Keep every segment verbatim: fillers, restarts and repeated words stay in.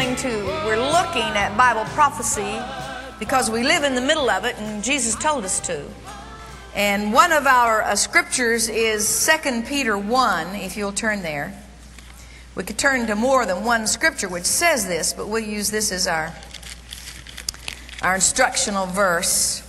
going to, we're looking at Bible prophecy because we live in the middle of it and Jesus told us to. And one of our uh, scriptures is Second Peter one, if you'll turn there. We could turn to more than one scripture which says this, but we'll use this as our, our instructional verse.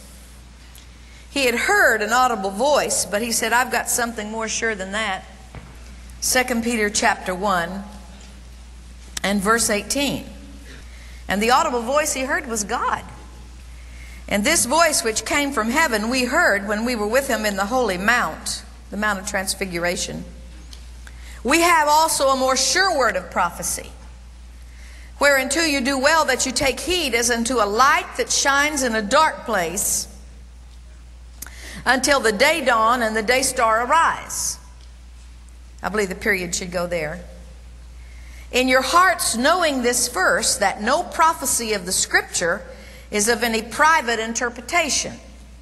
He had heard an audible voice, but he said, I've got something more sure than that. Second Peter chapter one and verse eighteen. And the audible voice he heard was God. And this voice which came from heaven we heard when we were with him in the holy mount, the Mount of Transfiguration. We have also a more sure word of prophecy, whereunto you do well that you take heed as unto a light that shines in a dark place until the day dawn and the day star arise. I believe the period should go there. In your hearts knowing this first, that no prophecy of the Scripture is of any private interpretation.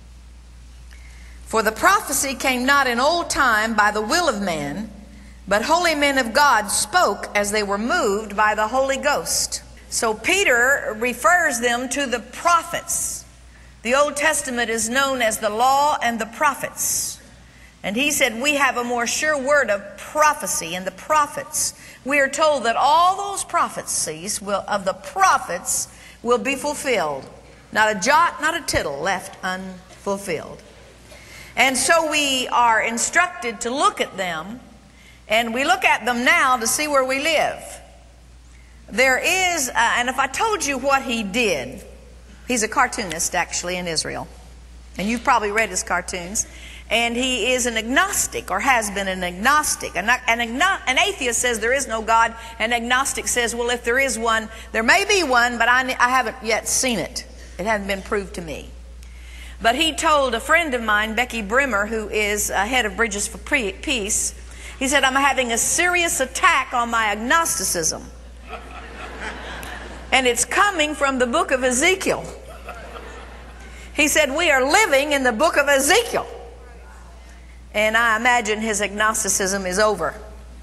For the prophecy came not in old time by the will of man, but holy men of God spoke as they were moved by the Holy Ghost. So Peter refers them to the prophets. The Old Testament is known as the law and the prophets. And he said we have a more sure word of prophecy in the prophets. We are told that all those prophecies will, of the prophets will be fulfilled. Not a jot, not a tittle left unfulfilled. And so we are instructed to look at them, and we look at them now to see where we live. There is, uh, and if I told you what he did, he's a cartoonist actually in Israel. And you've probably read his cartoons. And he is an agnostic, or has been an agnostic. An, an, an atheist says there is no God. An agnostic says, well, if there is one, there may be one, but I, I haven't yet seen it. It hasn't been proved to me. But he told a friend of mine, Becky Brimmer, who is uh, head of Bridges for Peace, he said, I'm having a serious attack on my agnosticism. And it's coming from the book of Ezekiel. He said, we are living in the book of Ezekiel. And I imagine his agnosticism is over.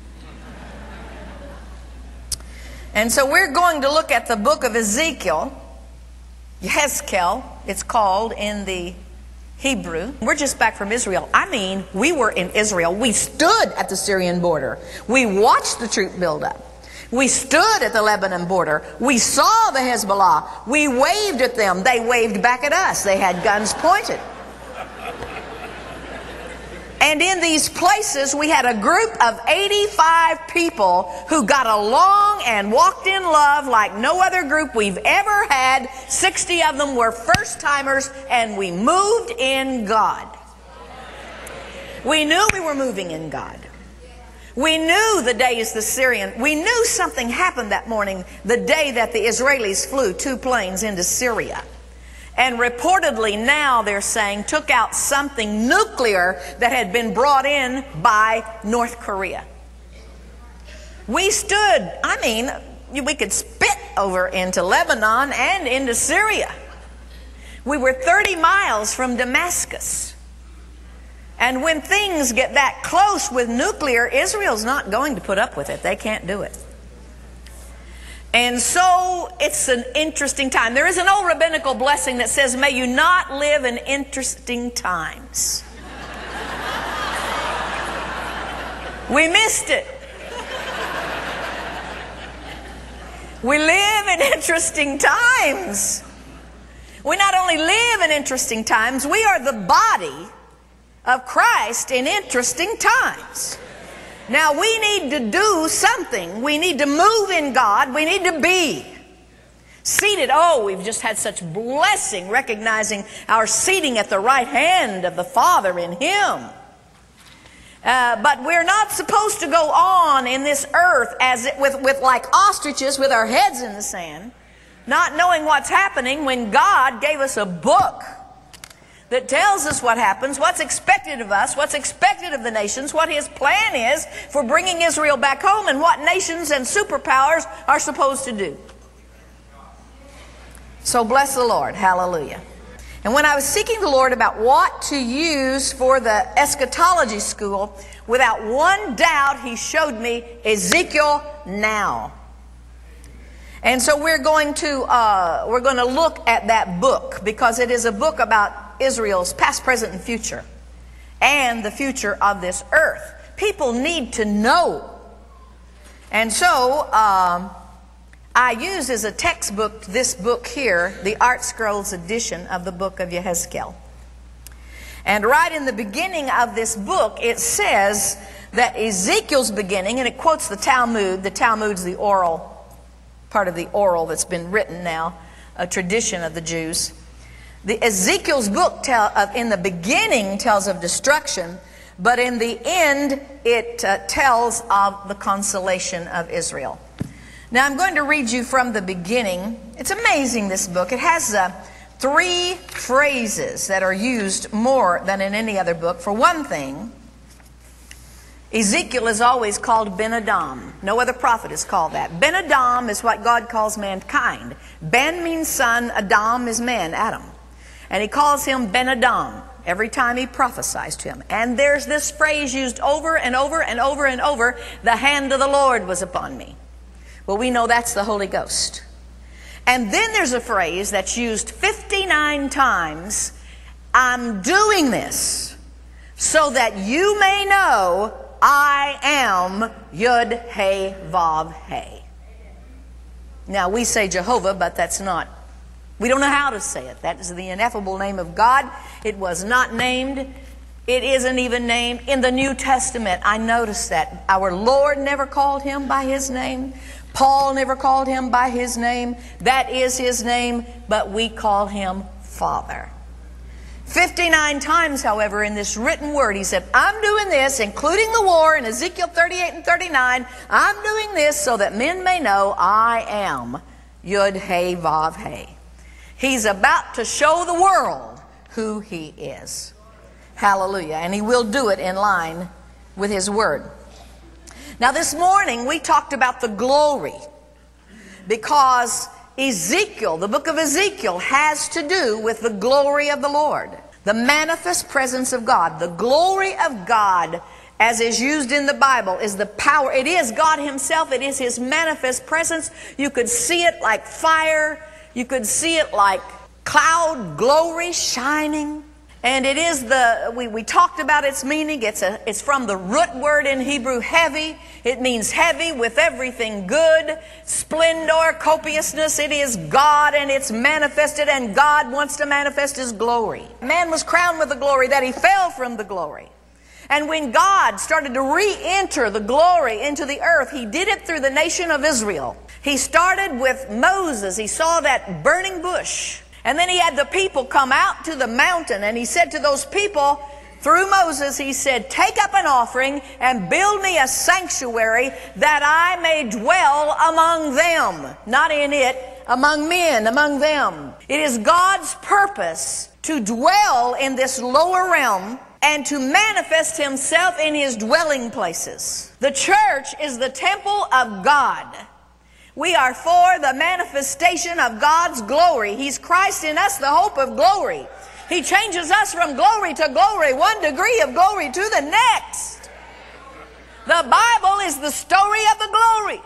And so we're going to look at the book of Ezekiel. Yehezkel, it's called in the Hebrew. We're just back from Israel. I mean, we were in Israel. We stood at the Syrian border. We watched the troop buildup. We stood at the Lebanon border. We saw the Hezbollah. We waved at them. They waved back at us. They had guns pointed. And in these places, we had a group of eighty-five people who got along and walked in love like no other group we've ever had. sixty of them were first-timers, and we moved in God. We knew we were moving in God. We knew the days the Syrian, we knew something happened that morning, the day that the Israelis flew two planes into Syria. And reportedly now they're saying took out something nuclear that had been brought in by North Korea. We stood, I mean, we could spit over into Lebanon and into Syria. We were thirty miles from Damascus. And when things get that close with nuclear, Israel's not going to put up with it. They can't do it. And so it's an interesting time. There is an old rabbinical blessing that says, may you not live in interesting times. We missed it. We live in interesting times. We not only live in interesting times, we are the body of Christ in interesting times. Now we need to do something. We need to move in God. We need to be seated. Oh, we've just had such blessing recognizing our seating at the right hand of the Father in Him. Uh, but we're not supposed to go on in this earth as it, with, with like ostriches with our heads in the sand, not knowing what's happening when God gave us a book that tells us what happens, what's expected of us, what's expected of the nations, what His plan is for bringing Israel back home, and what nations and superpowers are supposed to do. So bless the Lord. Hallelujah. And when I was seeking the Lord about what to use for the eschatology school, without one doubt He showed me Ezekiel now. And so we're going to uh, we're going to look at that book, because it is a book about Israel's past, present, and future, and the future of this earth. People need to know. And so um, I use as a textbook this book here, the Art Scrolls edition of the book of Yehezkel. And right in the beginning of this book, it says that Ezekiel's beginning, and it quotes the Talmud. The Talmud's the oral, part of the oral that's been written now, a tradition of the Jews. The Ezekiel's book tell, uh, in the beginning tells of destruction, but in the end it uh, tells of the consolation of Israel. Now I'm going to read you from the beginning. It's amazing, this book. It has uh, three phrases that are used more than in any other book. For one thing, Ezekiel is always called Ben Adam. No other prophet is called that. Ben Adam is what God calls mankind. Ben means son, Adam is man, Adam. And he calls him Ben Adam every time he prophesies to him. And there's this phrase used over and over and over and over, the hand of the Lord was upon me. Well, we know that's the Holy Ghost. And then there's a phrase that's used fifty-nine times, I'm doing this so that you may know I am Yud He Vav He. Now we say Jehovah, but that's not, we don't know how to say it. That is the ineffable name of God. It was not named. It isn't even named in the New Testament. I noticed that our Lord never called him by his name. Paul never called him by his name. That is his name, but we call him Father. fifty-nine times, however, in this written word, he said, I'm doing this, including the war in Ezekiel thirty-eight and thirty-nine. I'm doing this so that men may know I am Yud He Vav He. He's about to show the world who he is. Hallelujah. And he will do it in line with his word. Now this morning we talked about the glory, because Ezekiel, the book of Ezekiel, has to do with the glory of the Lord, the manifest presence of God. The glory of God, as is used in the Bible, is the power. It is God himself. It is his manifest presence. You could see it like fire. You could see it like cloud glory shining. And it is the, we, we talked about its meaning. It's, a, it's from the root word in Hebrew, heavy. It means heavy with everything good, splendor, copiousness. It is God, and it's manifested, and God wants to manifest his glory. Man was crowned with the glory that he fell from the glory. And when God started to re-enter the glory into the earth, he did it through the nation of Israel. He started with Moses. He saw that burning bush. And then he had the people come out to the mountain, and he said to those people, through Moses, he said, take up an offering and build me a sanctuary that I may dwell among them. Not in it, among men, among them. It is God's purpose to dwell in this lower realm and to manifest himself in his dwelling places. The church is the temple of God. We are for the manifestation of God's glory. He's Christ in us, the hope of glory. He changes us from glory to glory, one degree of glory to the next. The Bible is the story of the glory.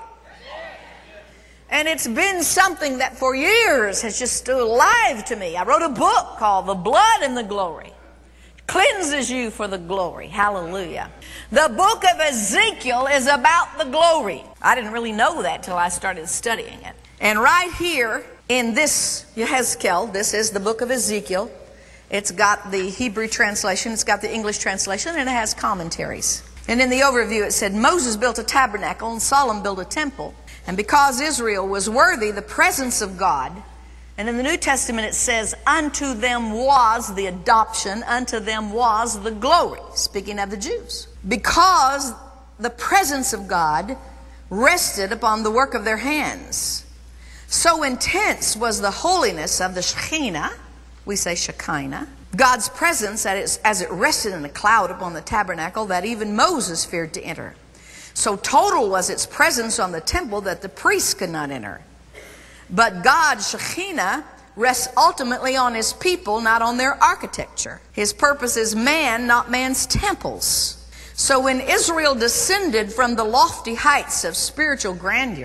And it's been something that for years has just stood alive to me. I wrote a book called The Blood and the Glory. Cleanses you for the glory. Hallelujah. The book of Ezekiel is about the glory. I didn't really know that till I started studying it. And right here in this Yehezkel, this is the book of Ezekiel. It's got the Hebrew translation, it's got the English translation, and it has commentaries. And in the overview it said, Moses built a tabernacle and Solomon built a temple. And because Israel was worthy the presence of God, and in the New Testament it says, unto them was the adoption, unto them was the glory, speaking of the Jews. Because the presence of God rested upon the work of their hands. So intense was the holiness of the Shekinah, we say Shekinah, God's presence as it rested in a cloud upon the tabernacle, that even Moses feared to enter. So total was its presence on the temple that the priests could not enter. But God's Shekinah rests ultimately on his people, not on their architecture. His purpose is man, not man's temples. So when Israel descended from the lofty heights of spiritual grandeur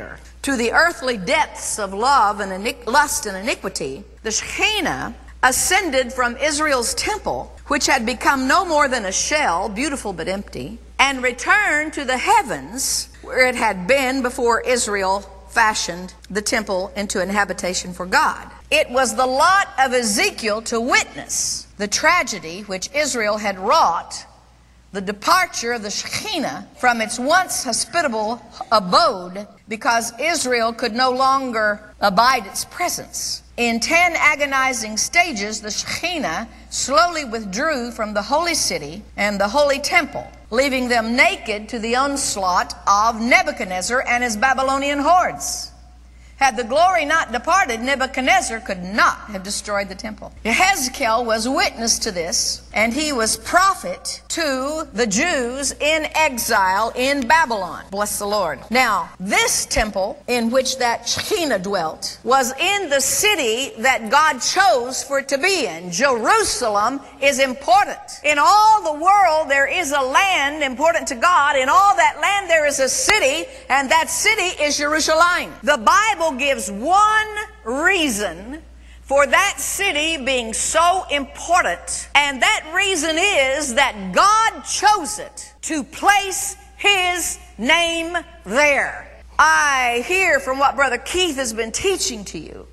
to the earthly depths of love and iniqu- lust and iniquity, the Shekinah ascended from Israel's temple, which had become no more than a shell, beautiful but empty, and returned to the heavens where it had been before Israel fashioned the temple into an habitation for God. It was the lot of Ezekiel to witness the tragedy which Israel had wrought, the departure of the Shekinah from its once hospitable abode, because Israel could no longer abide its presence. In ten agonizing stages, the Shekinah slowly withdrew from the holy city and the holy temple, leaving them naked to the onslaught of Nebuchadnezzar and his Babylonian hordes. Had the glory not departed, Nebuchadnezzar could not have destroyed the temple. Hezekiel was witness to this, and he was prophet to the Jews in exile in Babylon. Bless the Lord. Now, this temple in which that Shekinah dwelt was in the city that God chose for it to be in. Jerusalem is important. In all the world, there is a land important to God. In all that land, there is a city, and that city is Jerusalem. The Bible gives one reason for that city being so important, and that reason is that God chose it to place His name there. I hear from what Brother Keith has been teaching to you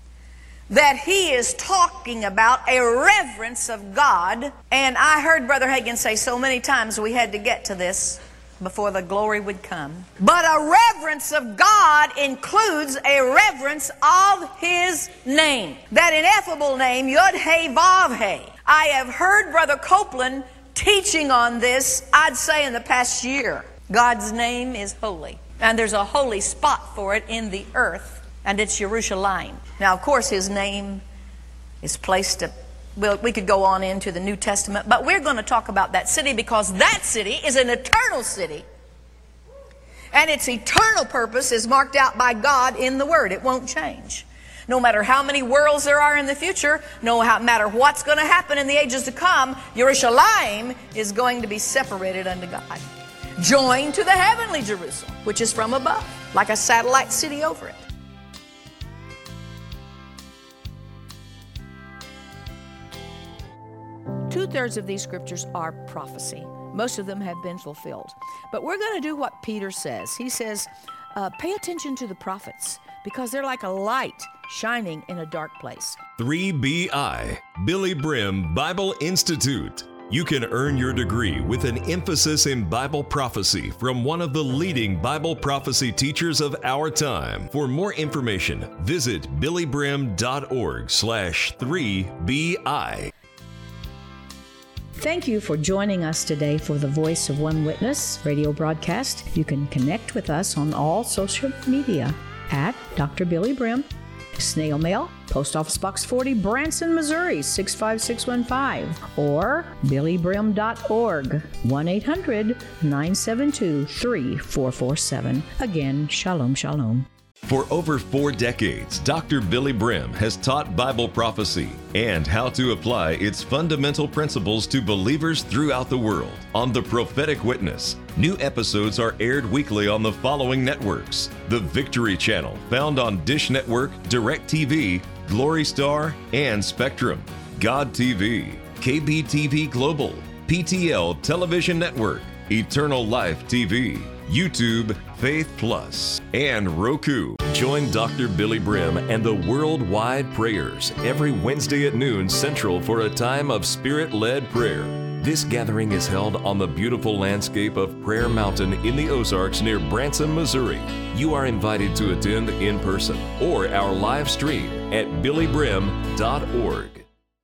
that he is talking about a reverence of God, and I heard Brother Hagin say so many times we had to get to this before the glory would come. But a reverence of God includes a reverence of His name. That ineffable name, Yod-Heh-Vav-Heh. I have heard Brother Copeland teaching on this, I'd say in the past year. God's name is holy. And there's a holy spot for it in the earth, and it's Jerusalem. Now, of course, His name is placed at Well, we could go on into the New Testament, but we're going to talk about that city because that city is an eternal city. And its eternal purpose is marked out by God in the Word. It won't change. No matter how many worlds there are in the future, no matter what's going to happen in the ages to come, Jerusalem is going to be separated unto God. Joined to the heavenly Jerusalem, which is from above, like a satellite city over it. Two-thirds of these scriptures are prophecy. Most of them have been fulfilled. But we're going to do what Peter says. He says, uh, pay attention to the prophets because they're like a light shining in a dark place. three B I, Billy Brim Bible Institute. You can earn your degree with an emphasis in Bible prophecy from one of the leading Bible prophecy teachers of our time. For more information, visit billybrim.org slash 3BI. Thank you for joining us today for the Voice of One Witness radio broadcast. You can connect with us on all social media at Doctor Billy Brim, snail mail, Post Office Box forty, Branson, Missouri, six five six one five, or billy brim dot org, one eight hundred nine seven two three four four seven. Again, shalom, shalom. For over four decades, Doctor Billy Brim has taught Bible prophecy and how to apply its fundamental principles to believers throughout the world. On The Prophetic Witness, new episodes are aired weekly on the following networks: The Victory Channel, found on Dish Network, DirecTV, Glory Star, and Spectrum; God T V, K B T V Global, P T L Television Network, Eternal Life T V, YouTube, Faith Plus, and Roku. Join Doctor Billy Brim and the Worldwide Prayers every Wednesday at noon Central for a time of Spirit-led prayer. This gathering is held on the beautiful landscape of Prayer Mountain in the Ozarks near Branson, Missouri. You are invited to attend in person or our live stream at billy brim dot org.